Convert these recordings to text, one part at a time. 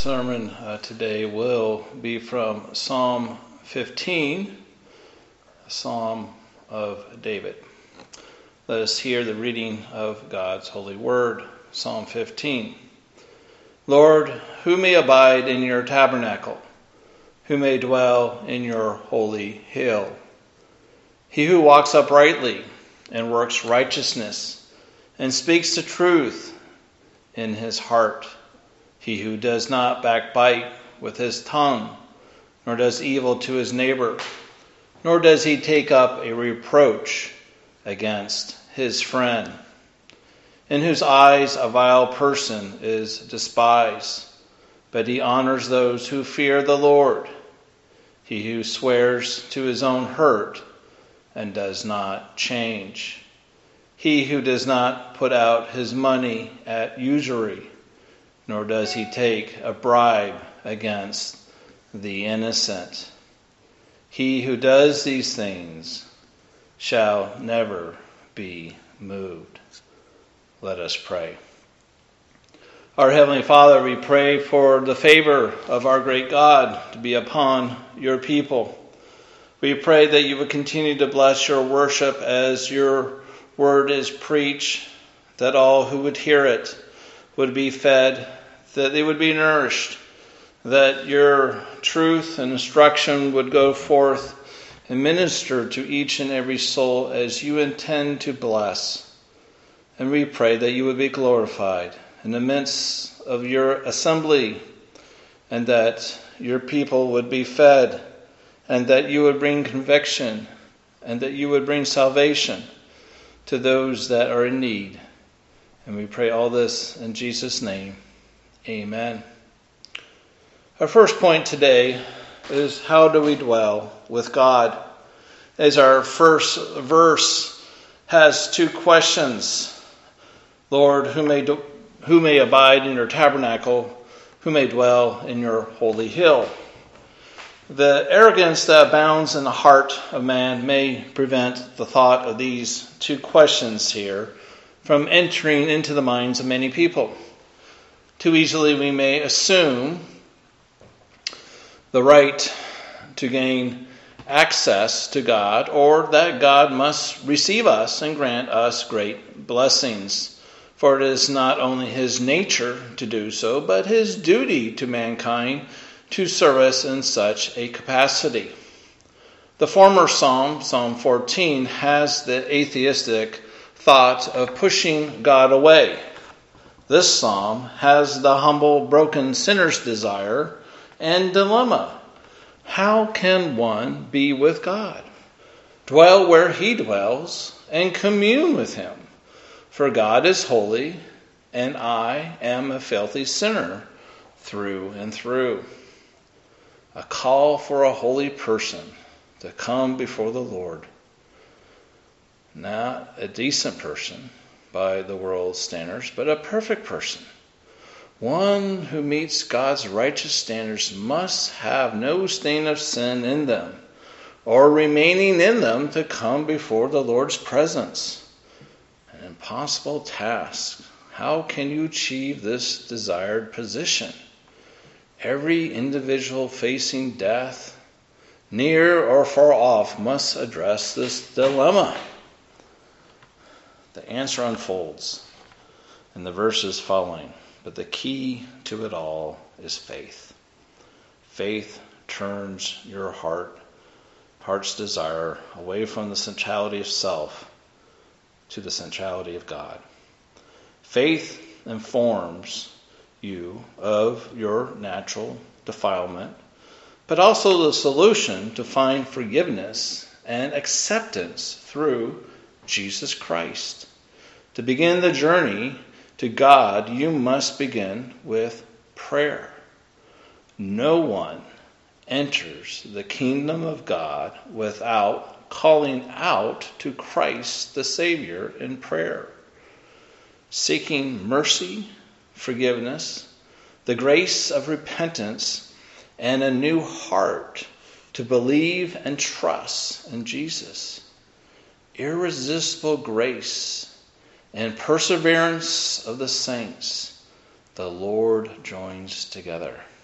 sermon today will be from Psalm 15, a Psalm of David. Let us hear the reading of God's holy word, Psalm 15. Lord, who may abide in your tabernacle? Who may dwell in your holy hill? He who walks uprightly and works righteousness and speaks the truth in his heart. He who does not backbite with his tongue, nor does evil to his neighbor, nor does he take up a reproach against his friend, in whose eyes a vile person is despised, but he honors those who fear the Lord. He who swears to his own hurt and does not change. He who does not put out his money at usury, nor does he take a bribe against the innocent. He who does these things shall never be moved. Let us pray. Our Heavenly Father, we pray for the favor of our great God to be upon your people. We pray that you would continue to bless your worship as your word is preached, that all who would hear it would be fed, that they would be nourished, that your truth and instruction would go forth and minister to each and every soul as you intend to bless. And we pray that you would be glorified in the midst of your assembly, and that your people would be fed, and that you would bring conviction, and that you would bring salvation to those that are in need. And we pray all this in Jesus' name. Amen. Our first point today is, how do we dwell with God? As our first verse has two questions. Lord, who may abide in your tabernacle? Who may dwell in your holy hill? The arrogance that abounds in the heart of man may prevent the thought of these two questions here from entering into the minds of many people. Too easily we may assume the right to gain access to God, or that God must receive us and grant us great blessings. For it is not only his nature to do so, but his duty to mankind to serve us in such a capacity. The former psalm, Psalm 14, has the atheistic thought of pushing God away. This psalm has the humble, broken sinner's desire and dilemma. How can one be with God, dwell where he dwells, and commune with him? For God is holy, and I am a filthy sinner through and through. A call for a holy person to come before the Lord. Not a decent person by the world's standards, but a perfect person. One who meets God's righteous standards must have no stain of sin in them, or remaining in them, to come before the Lord's presence. An impossible task. How can you achieve this desired position? Every individual facing death, near or far off, must address this dilemma. The answer unfolds in the verses following, but the key to it all is faith. Faith turns your heart's desire away from the centrality of self to the centrality of God. Faith informs you of your natural defilement, but also the solution to find forgiveness and acceptance through Jesus Christ. To begin the journey to God, you must begin with prayer. No one enters the kingdom of God without calling out to Christ the Savior in prayer, seeking mercy, forgiveness, the grace of repentance, and a new heart to believe and trust in Jesus. Irresistible grace and perseverance of the saints, the Lord joins together.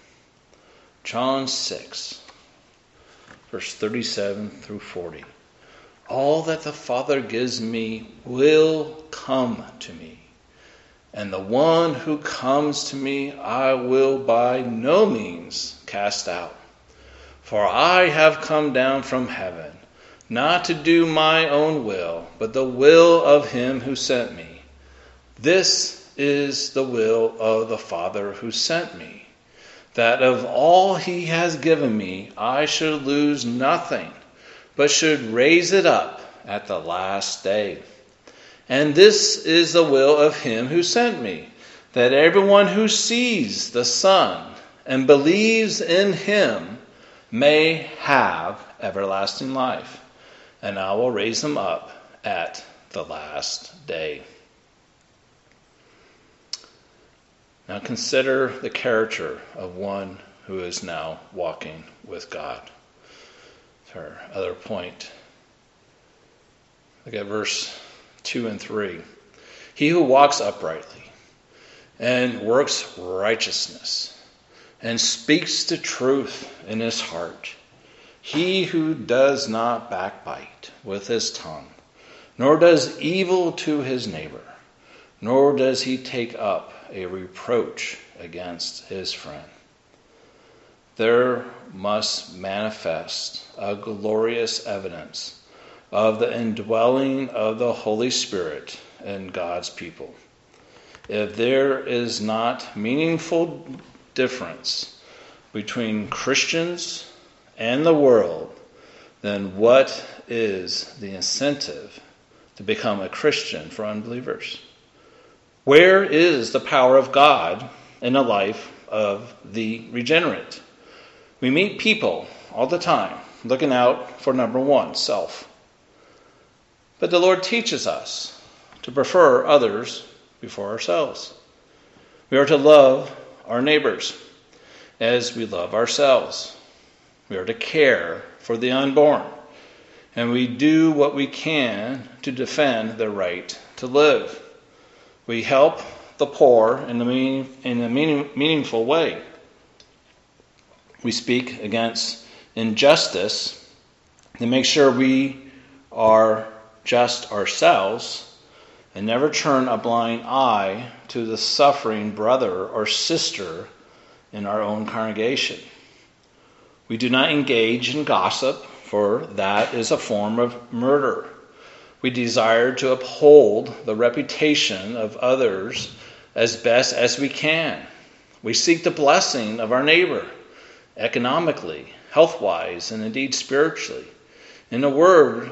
John 6, verse 37 through 40. All that the Father gives me will come to me, and the one who comes to me I will by no means cast out. For I have come down from heaven, not to do my own will, but the will of him who sent me. This is the will of the Father who sent me, that of all he has given me I should lose nothing, but should raise it up at the last day. And this is the will of him who sent me, that everyone who sees the Son and believes in him may have everlasting life, and I will raise him up at the last day. Now consider the character of one who is now walking with God. Our other point. Look at verse 2 and 3. He who walks uprightly and works righteousness and speaks the truth in his heart, he who does not backbite with his tongue, nor does evil to his neighbor, nor does he take up a reproach against his friend. There must manifest a glorious evidence of the indwelling of the Holy Spirit in God's people. If there is not meaningful difference between Christians and the world, then what is the incentive to become a Christian for unbelievers? Where is the power of God in the life of the regenerate? We meet people all the time looking out for number one, self. But the Lord teaches us to prefer others before ourselves. We are to love our neighbors as we love ourselves. We are to care for the unborn. And we do what we can to defend their right to live. We help the poor in a meaningful way. We speak against injustice to make sure we are just ourselves and never turn a blind eye to the suffering brother or sister in our own congregation. We do not engage in gossip, for that is a form of murder. We desire to uphold the reputation of others as best as we can. We seek the blessing of our neighbor, economically, health-wise, and indeed spiritually. In a world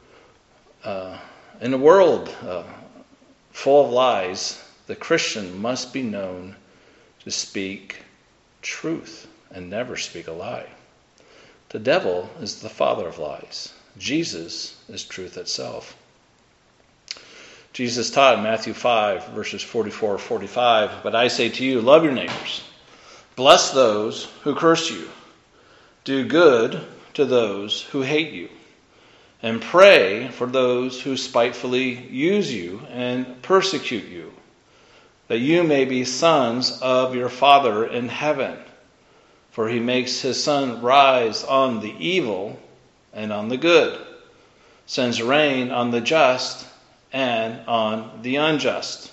full of lies, the Christian must be known to speak truth and never speak a lie. The devil is the father of lies. Jesus is truth itself. Jesus taught in Matthew 5, verses 44-45, "But I say to you, love your neighbors. Bless those who curse you. Do good to those who hate you. And pray for those who spitefully use you and persecute you, that you may be sons of your Father in heaven. For he makes his sun rise on the evil and on the good, sends rain on the just and on the unjust."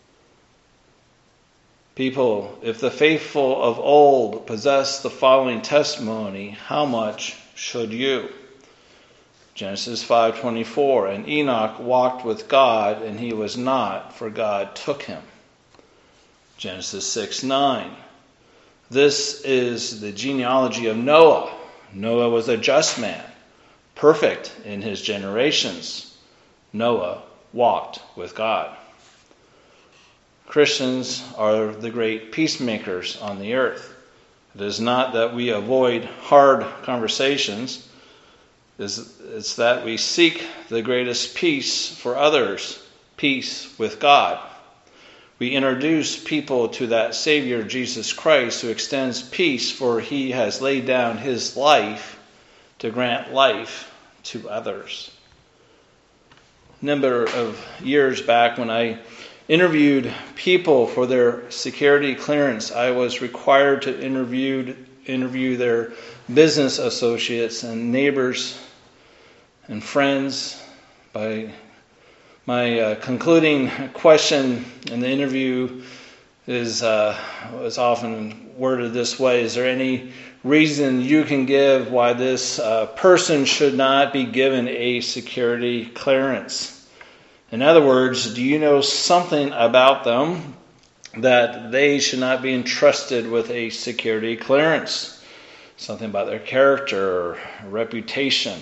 People, if the faithful of old possess the following testimony, how much should you? Genesis 5:24, "And Enoch walked with God, and he was not, for God took him." Genesis 6:9, "This is the genealogy of Noah. Noah was a just man, perfect in his generations. Noah walked with God." Christians are the great peacemakers on the earth. It is not that we avoid hard conversations. It's that we seek the greatest peace for others, peace with God. We introduce people to that Savior, Jesus Christ, who extends peace, for he has laid down his life to grant life to others. A number of years back, when I interviewed people for their security clearance, I was required to interview interview their business associates and neighbors and friends. By my concluding question in the interview was often worded this way: is there any reason you can give why this person should not be given a security clearance? In other words, do you know something about them that they should not be entrusted with a security clearance? Something about their character or reputation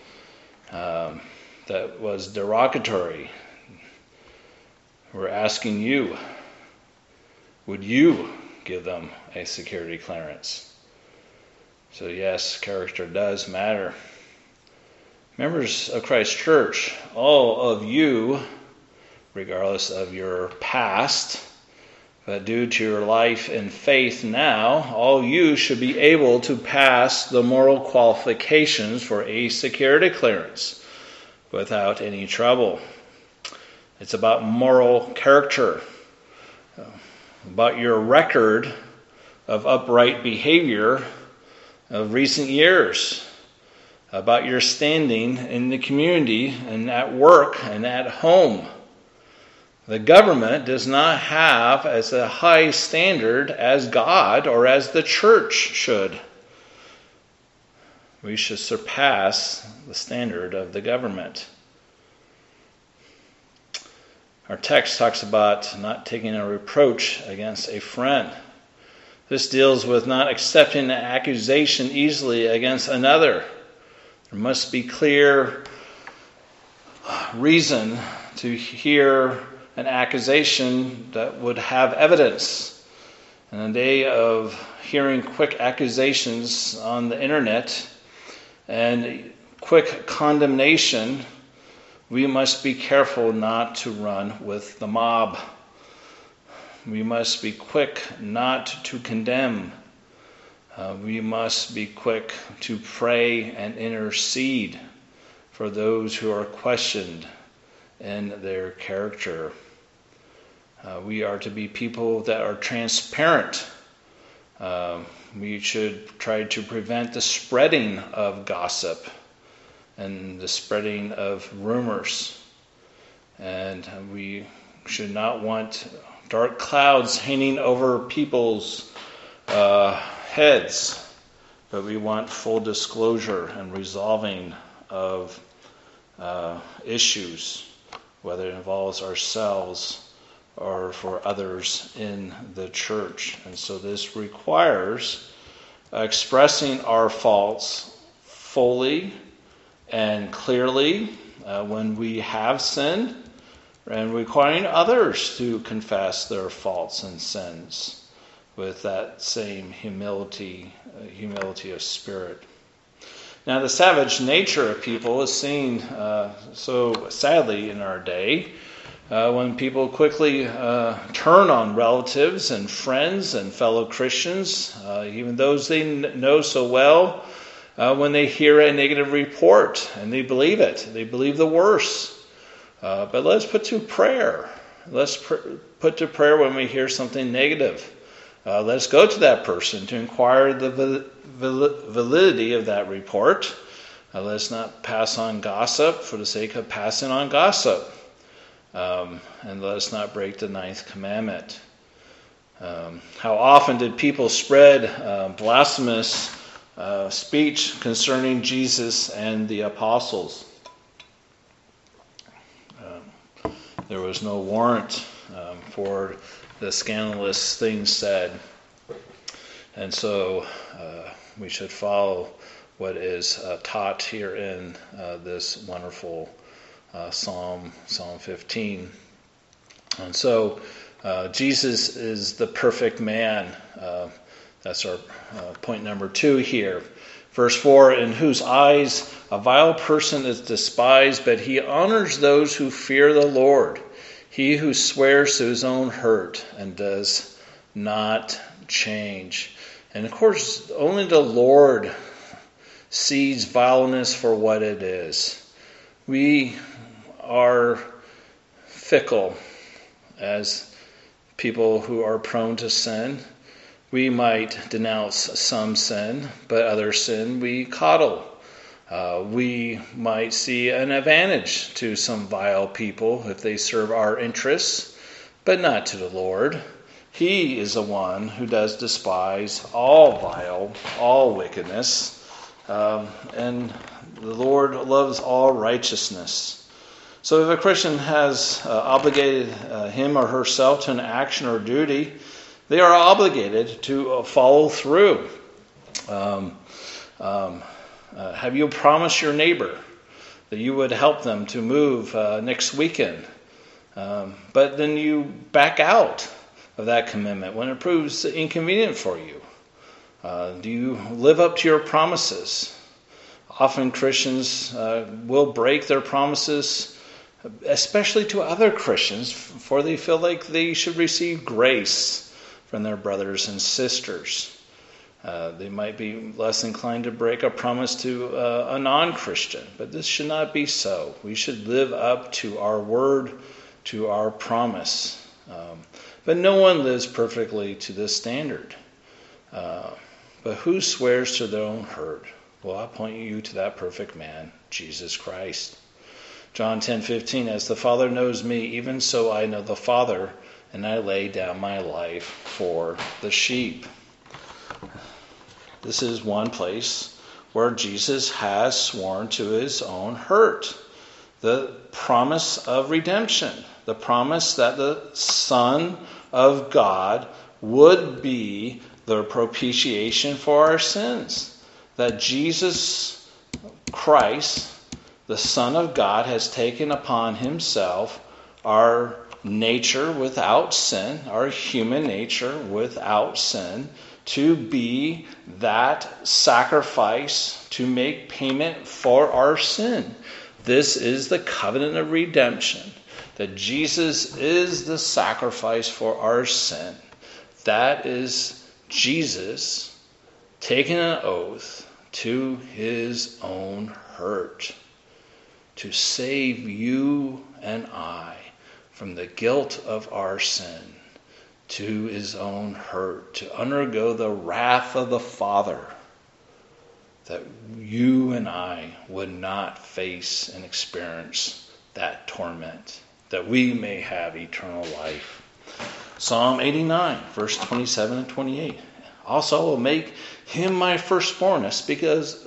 that was derogatory. We're asking you, would you give them a security clearance? So yes, character does matter. Members of Christ Church, all of you, regardless of your past, but due to your life and faith now, all you should be able to pass the moral qualifications for a security clearance without any trouble. It's about moral character, about your record of upright behavior of recent years, about your standing in the community and at work and at home. The government does not have as a high standard as God or as the church should. We should surpass the standard of the government. Our text talks about not taking a reproach against a friend. This deals with not accepting an accusation easily against another. There must be clear reason to hear an accusation that would have evidence. In the day of hearing quick accusations on the internet and quick condemnation, we must be careful not to run with the mob. We must be quick not to condemn. We must be quick to pray and intercede for those who are questioned in their character. We are to be people that are transparent. We should try to prevent the spreading of gossip and the spreading of rumors. And we should not want dark clouds hanging over people's heads, but we want full disclosure and resolving of issues, whether it involves ourselves or for others in the church. And so this requires expressing our faults fully and clearly when we have sinned, and requiring others to confess their faults and sins with that same humility of spirit. Now, the savage nature of people is seen so sadly in our day when people quickly turn on relatives and friends and fellow Christians, even those they know so well, when they hear a negative report and they believe it. They believe the worst. But let's put to prayer. Let's put to prayer when we hear something negative. Let's go to that person to inquire the validity of that report. Let's not pass on gossip for the sake of passing on gossip. And let us not break the 9th commandment. How often did people spread blasphemous speech concerning Jesus and the apostles? There was no warrant for the scandalous things said. And so we should follow what is taught here in this wonderful Psalm 15. And so Jesus is the perfect man. That's our point number 2 here. Verse 4, in whose eyes a vile person is despised, but he honors those who fear the Lord. He who swears to his own hurt and does not change. And of course, only the Lord sees vileness for what it is. We are fickle as people who are prone to sin. We might denounce some sin, but other sin we coddle. We might see an advantage to some vile people if they serve our interests, but not to the Lord. He is the one who does despise all vile, all wickedness, and the Lord loves all righteousness. So if a Christian has obligated him or herself to an action or duty, they are obligated to follow through. Have you promised your neighbor that you would help them to move next weekend? But then you back out of that commitment when it proves inconvenient for you. Do you live up to your promises? Often Christians will break their promises, especially to other Christians, for they feel like they should receive grace from their brothers and sisters. They might be less inclined to break a promise to a non-Christian, but this should not be so. We should live up to our word, to our promise. But no one lives perfectly to this standard. But who swears to their own hurt? Well, I point you to that perfect man, Jesus Christ. John 10:15, as the Father knows me, even so I know the Father, and I lay down my life for the sheep. This is one place where Jesus has sworn to his own hurt. The promise of redemption, the promise that the Son of God would be the propitiation for our sins. That Jesus Christ, the Son of God, has taken upon himself our nature without sin, our human nature without sin, to be that sacrifice to make payment for our sin. This is the covenant of redemption, that Jesus is the sacrifice for our sin. That is Jesus taking an oath to his own hurt to save you and I from the guilt of our sin, to his own hurt, to undergo the wrath of the Father, that you and I would not face and experience that torment, that we may have eternal life. Psalm 89, verse 27 and 28. Also, I will make him my firstborn. I speak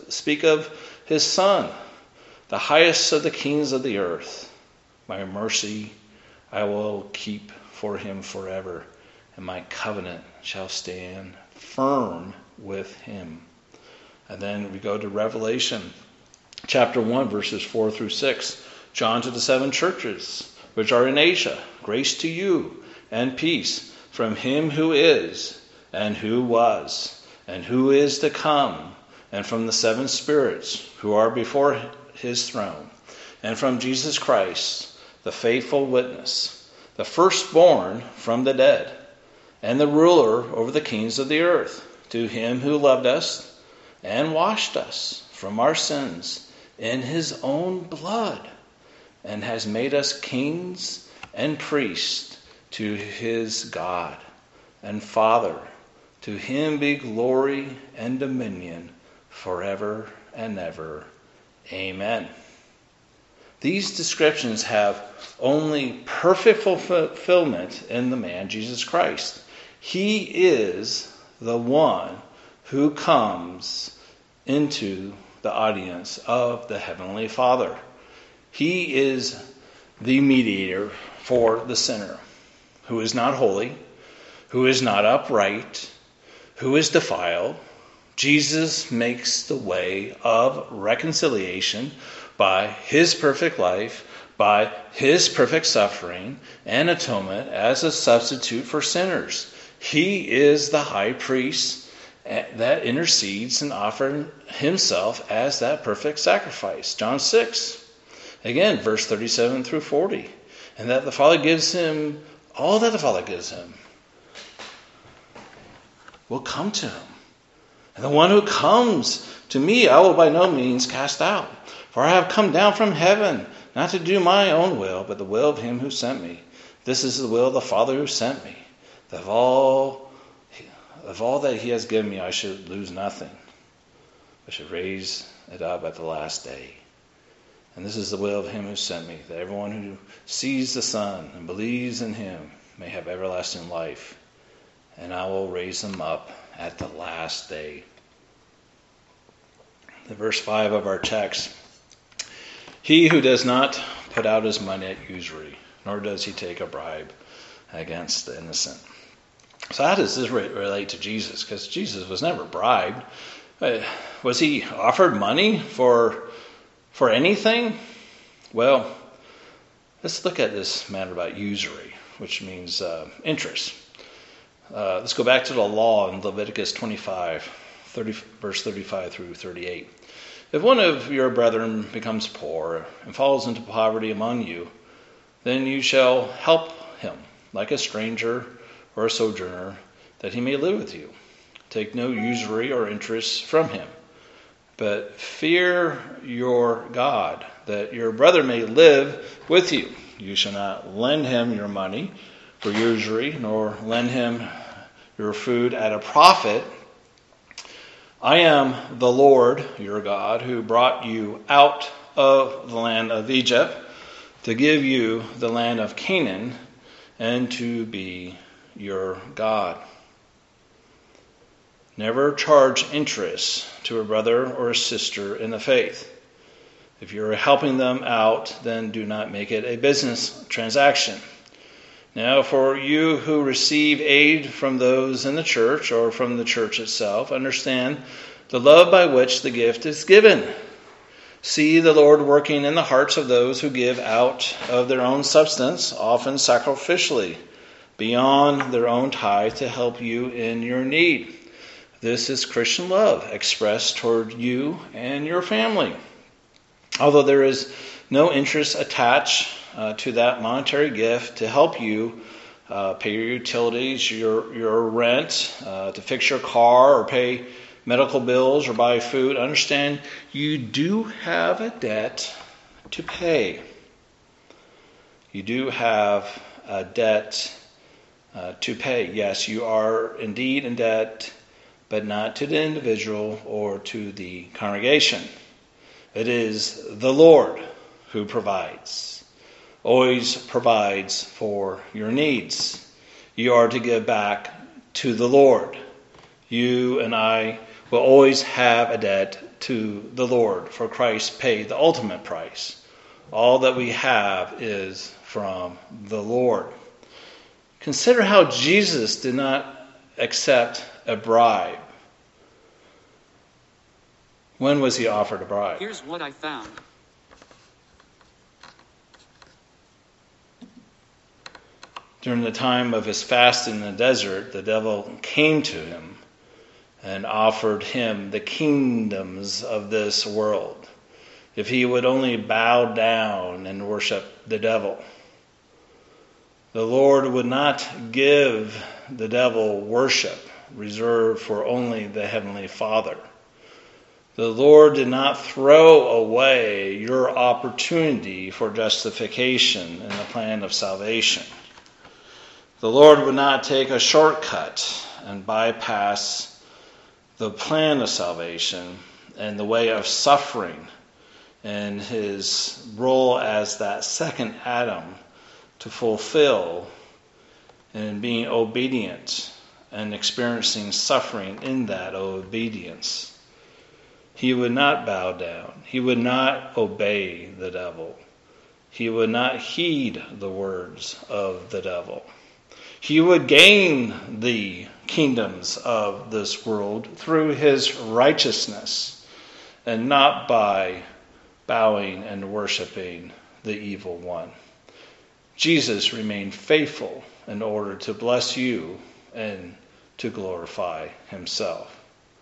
of his Son, the highest of the kings of the earth. My mercy I will keep for him forever, and my covenant shall stand firm with him. And then we go to Revelation chapter 1, verses 4 through 6. John to the 7 churches which are in Asia, grace to you and peace from him who is, and who was, and who is to come, and from the 7 spirits who are before his throne, and from Jesus Christ, the faithful witness, the firstborn from the dead, and the ruler over the kings of the earth, to him who loved us and washed us from our sins in his own blood, and has made us kings and priests to his God and Father. To him be glory and dominion forever and ever. Amen. These descriptions have only perfect fulfillment in the man Jesus Christ. He is the one who comes into the audience of the Heavenly Father. He is the mediator for the sinner, who is not holy, who is not upright, who is defiled. Jesus makes the way of reconciliation by his perfect life, by his perfect suffering and atonement as a substitute for sinners. He is the high priest that intercedes and offers himself as that perfect sacrifice. John 6, again, verse 37 through 40. And that the Father gives him, all that the Father gives him will come to him. And the one who comes to me, I will by no means cast out. For I have come down from heaven, not to do my own will, but the will of him who sent me. This is the will of the Father who sent me, that all of all that he has given me, I should lose nothing. I should raise it up at the last day. And this is the will of him who sent me, that everyone who sees the Son and believes in him may have everlasting life, and I will raise them up at the last day. The verse 5 of our text, he who does not put out his money at usury, nor does he take a bribe against the innocent. So how does this relate to Jesus? Because Jesus was never bribed. Was he offered money for anything? Well, let's look at this matter about usury, which means interest. Let's go back to the law in Leviticus 25, verse 35 through 38. If one of your brethren becomes poor and falls into poverty among you, then you shall help him like a stranger or a sojourner, that he may live with you. Take no usury or interest from him, but fear your God, that your brother may live with you. You shall not lend him your money for usury, nor lend him your food at a profit. I am the Lord your God, who brought you out of the land of Egypt to give you the land of Canaan and to be your God. Never charge interest to a brother or a sister in the faith. If you're helping them out, then do not make it a business transaction. Now, for you who receive aid from those in the church or from the church itself, understand the love by which the gift is given. See the Lord working in the hearts of those who give out of their own substance, often sacrificially, beyond their own tithe, to help you in your need. This is Christian love expressed toward you and your family. Although there is no interest attached to that monetary gift to help you pay your utilities, your rent, to fix your car or pay medical bills or buy food, understand you do have a debt to pay. You do have a debt to pay. Yes, you are indeed in debt, but not to the individual or to the congregation. It is the Lord who provides, always provides for your needs. You are to give back to the Lord. You and I will always have a debt to the Lord, for Christ paid the ultimate price. All that we have is from the Lord. Consider how Jesus did not accept a bribe. When was he offered a bribe? Here's what I found. During the time of his fast in the desert, the devil came to him and offered him the kingdoms of this world, if he would only bow down and worship the devil. The Lord would not give the devil worship reserved for only the Heavenly Father. The Lord did not throw away your opportunity for justification in the plan of salvation. The Lord would not take a shortcut and bypass the plan of salvation and the way of suffering and his role as that second Adam to fulfill in being obedient and experiencing suffering in that obedience. He would not bow down. He would not obey the devil. He would not heed the words of the devil. He would gain the kingdoms of this world through his righteousness and not by bowing and worshiping the evil one. Jesus remained faithful in order to bless you and to glorify himself.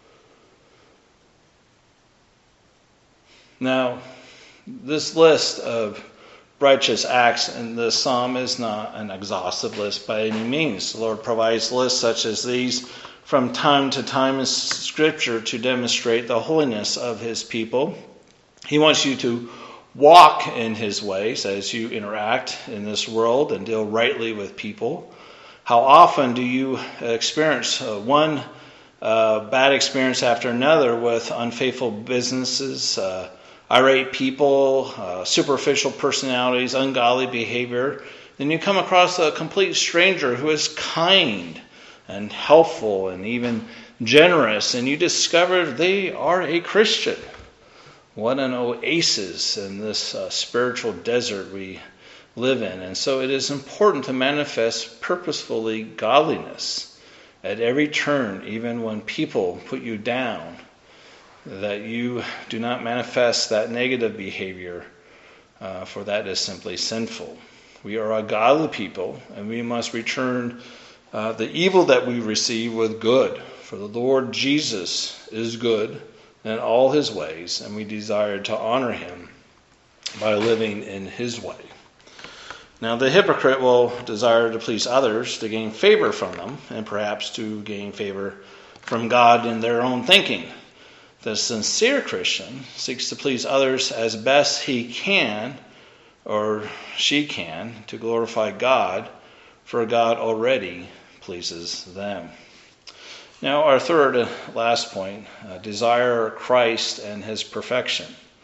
Now, this list of righteous acts in this psalm is not an exhaustive list by any means. The Lord provides lists such as these from time to time in Scripture to demonstrate the holiness of his people. He wants you to walk in his ways as you interact in this world and deal rightly with people. How often do you experience one bad experience after another with unfaithful businesses, irate people, superficial personalities, ungodly behavior? Then you come across a complete stranger who is kind and helpful and even generous, and you discover they are a Christian. What an oasis in this spiritual desert we live in. And so it is important to manifest purposefully godliness at every turn, even when people put you down, that you do not manifest that negative behavior, for that is simply sinful. We are a godly people, and we must return the evil that we receive with good. For the Lord Jesus is good in all his ways, and we desire to honor him by living in his way. Now, the hypocrite will desire to please others, to gain favor from them, and perhaps to gain favor from God in their own thinking. The sincere Christian seeks to please others as best he can, or she can, to glorify God, for God already pleases them. Now, our third and last point, desire Christ and his perfection.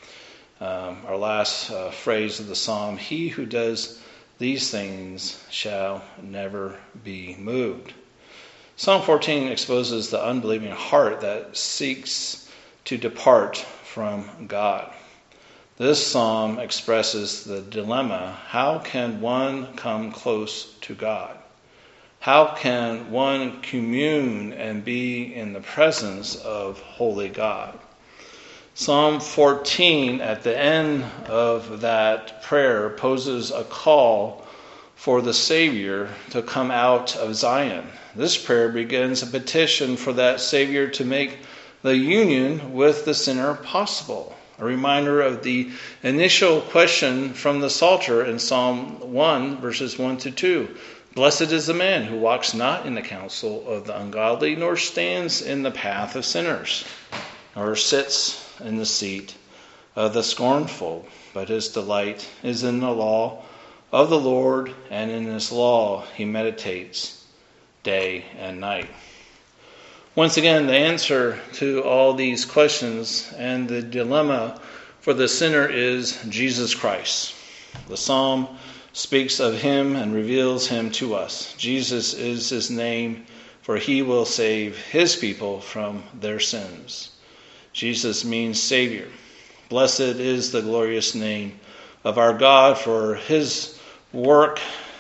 Our last phrase of the psalm, he who does these things shall never be moved. Psalm 14 exposes the unbelieving heart that seeks to depart from God. This psalm expresses the dilemma, how can one come close to God? How can one commune and be in the presence of holy God? Psalm 14, at the end of that prayer, poses a call for the Savior to come out of Zion. This prayer begins a petition for that Savior to make the union with the sinner possible. A reminder of the initial question from the Psalter in Psalm 1, verses 1 to 2. Blessed is the man who walks not in the counsel of the ungodly, nor stands in the path of sinners, nor sits in the seat of the scornful. But his delight is in the law of the Lord, and in his law he meditates day and night. Once again, the answer to all these questions and the dilemma for the sinner is Jesus Christ. The psalm speaks of him and reveals him to us. Jesus is his name, for he will save his people from their sins. Jesus means Savior. Blessed is the glorious name of our God for his work,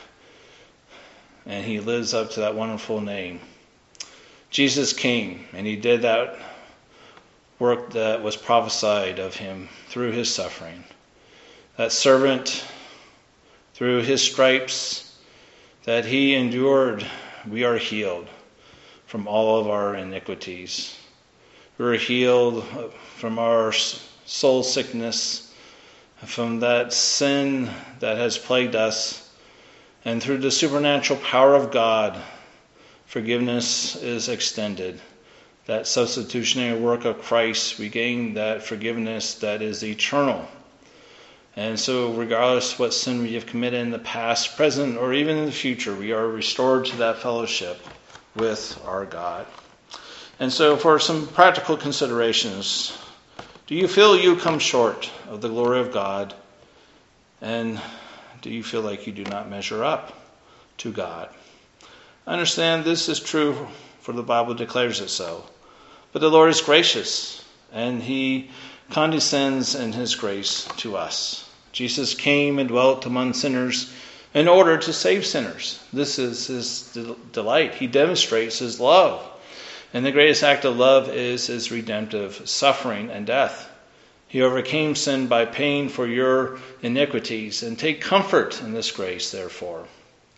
and he lives up to that wonderful name. Jesus came, and he did that work that was prophesied of him through his suffering. That servant, through his stripes that he endured, we are healed from all of our iniquities. We are healed from our soul sickness, from that sin that has plagued us. And through the supernatural power of God, forgiveness is extended. That substitutionary work of Christ, we gain that forgiveness that is eternal. And so regardless what sin we have committed in the past, present, or even in the future, we are restored to that fellowship with our God. And so for some practical considerations, do you feel you come short of the glory of God? And do you feel like you do not measure up to God? I understand this is true, for the Bible declares it so. But the Lord is gracious, and he condescends in his grace to us. Jesus came and dwelt among sinners in order to save sinners. This is his delight. He demonstrates his love. And the greatest act of love is his redemptive suffering and death. He overcame sin by paying for your iniquities. And take comfort in this grace, therefore.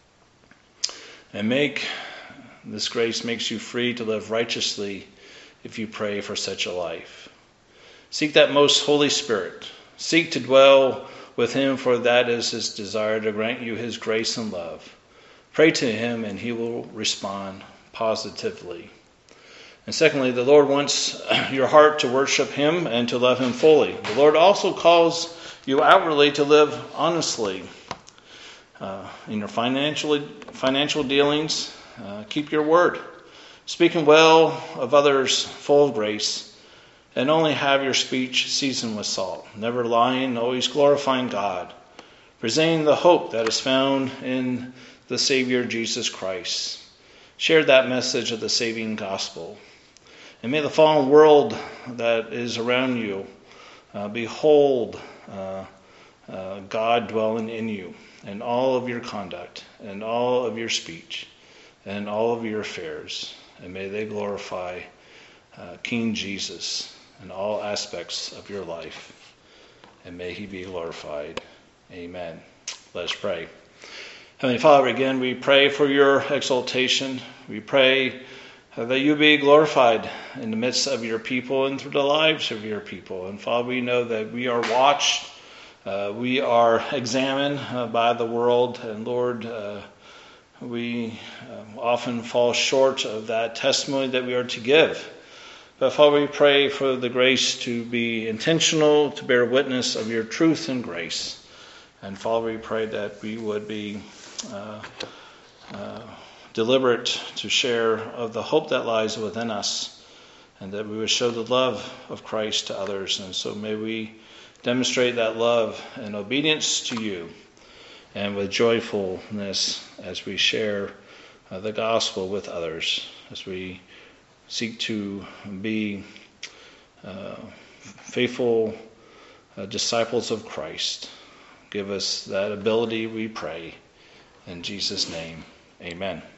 And this grace makes you free to live righteously if you pray for such a life. Seek that most Holy Spirit. Seek to dwell with him, for that is his desire to grant you his grace and love. Pray to him, and he will respond positively. And secondly, the Lord wants your heart to worship him and to love him fully. The Lord also calls you outwardly to live honestly. in your financial dealings. Keep your word, speaking well of others, full of grace, and only have your speech seasoned with salt, never lying, always glorifying God, presenting the hope that is found in the Savior Jesus Christ. Share that message of the saving gospel. And may the fallen world that is around you behold God dwelling in you, in all of your conduct, and all of your speech, and all of your affairs. And may they glorify King Jesus in all aspects of your life. And may he be glorified. Amen. Let us pray. Heavenly Father, again, we pray for your exaltation. We pray that you be glorified in the midst of your people and through the lives of your people. And Father, we know that we are watched, we are examined by the world, and Lord, we often fall short of that testimony that we are to give. But Father, we pray for the grace to be intentional, to bear witness of your truth and grace. And Father, we pray that we would be deliberate to share of the hope that lies within us, and that we would show the love of Christ to others. And so may we demonstrate that love and obedience to you, and with joyfulness as we share the gospel with others, as we seek to be faithful disciples of Christ. Give us that ability, we pray. In Jesus' name, amen.